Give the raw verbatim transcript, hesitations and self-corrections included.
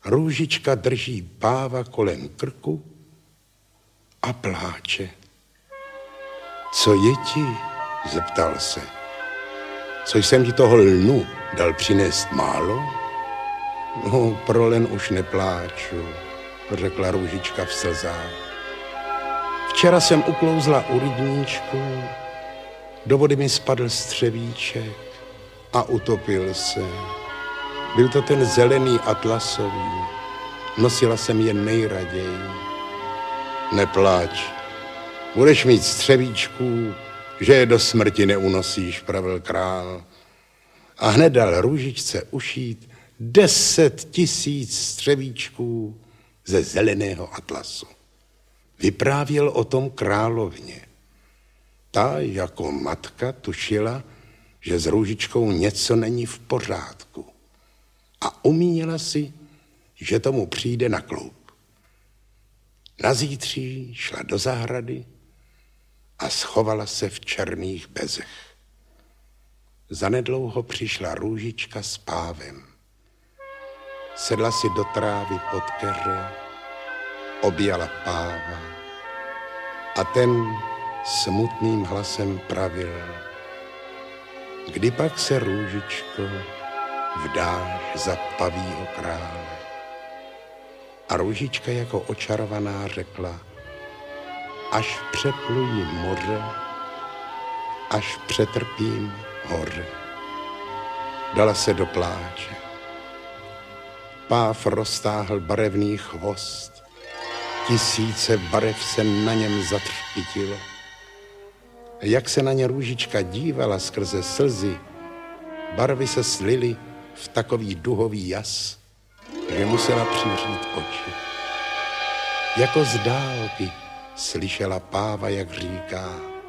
Růžička drží páva kolem krku a pláče. Co je ti? Zeptal se. Co jsem ti toho lnu dal přinést málo? No, pro len už nepláču, řekla Růžička v slzách. Včera jsem uklouzla u rybníčku, do vody mi spadl střevíček a utopil se. Byl to ten zelený atlasový, nosila jsem je nejraději. Nepláč, budeš mít střevíčků, že je do smrti neunosíš, pravil král. A hned dal Růžičce ušít deset tisíc střevíčků ze zeleného atlasu. Vyprávěl o tom královně. Ta jako matka tušila, že s Růžičkou něco není v pořádku. A umínila si, že tomu přijde na kloup. Nazítří šla do zahrady a schovala se v černých bezech. Zanedlouho přišla Růžička s pávem. Sedla si do trávy pod keře, objala páva a ten smutným hlasem pravil: kdy pak se, Růžičko, vdáš za pavýho krále? A Růžička jako očarovaná řekla: až přepluji moře, až přetrpím hoře. Dala se do pláče. Páv roztáhl barevný chvost, tisíce barev se na něm zatřpitilo. Jak se na ně Růžička dívala skrze slzy, barvy se slily v takový duhový jas, že musela přivřít oči. Jako z dálky slyšela páva, jak říká: